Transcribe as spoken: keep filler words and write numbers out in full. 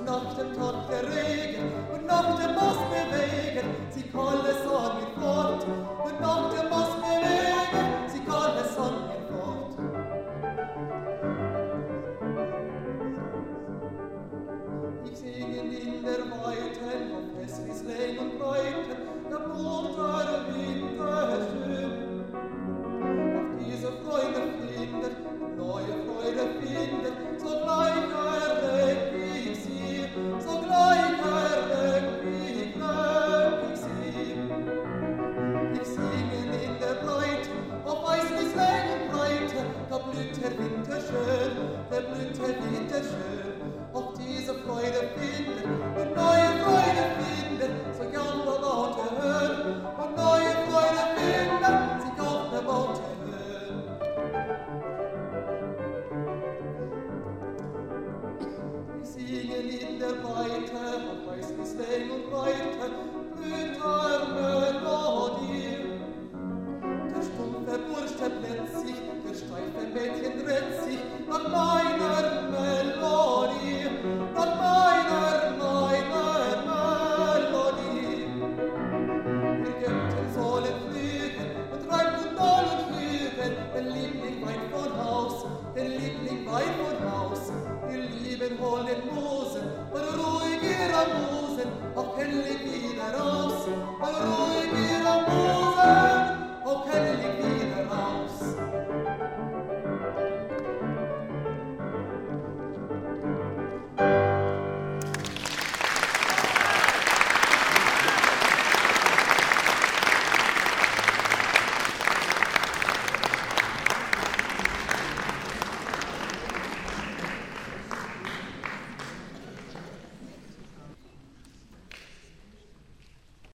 nach dem Tag der Regen und nach dem Moss bewegen, sie kann es an mir fort. Und nach dem Moss bewegen, sie kann es an mir fort. Ich singe in der Weiten, auf es bis Länge und Breite, der bunter Winter schön. Auf diese Freude findet, neue Freude findet, sogleich erweck ich sie, sogleich erweck ich, erweck ich sie. Ich singe in der Breite, auf weiß bis Länge und Breite, da blüht der Winter schön, da blüht der Winter schön. Auf diese Freude findet, und neue Freude findet, so gern der Laute hören, und neue Freude findet, sie gern der Laute hören. Wir singen in der Weite, auf weiß bis Länge und Breite, blüht Melodie. Der stumpfe Bursch, der blätzt sich, der steife Mädchen dreht sich nach meiner Melodie, nach meiner, meiner Melodie. Wir Götten sollen flügen und reiten und wollen flügen, den Liebling weit von Haus, den Liebling weit von Haus. Wir lieben wollen Musen, und ruhig ihrer Musen,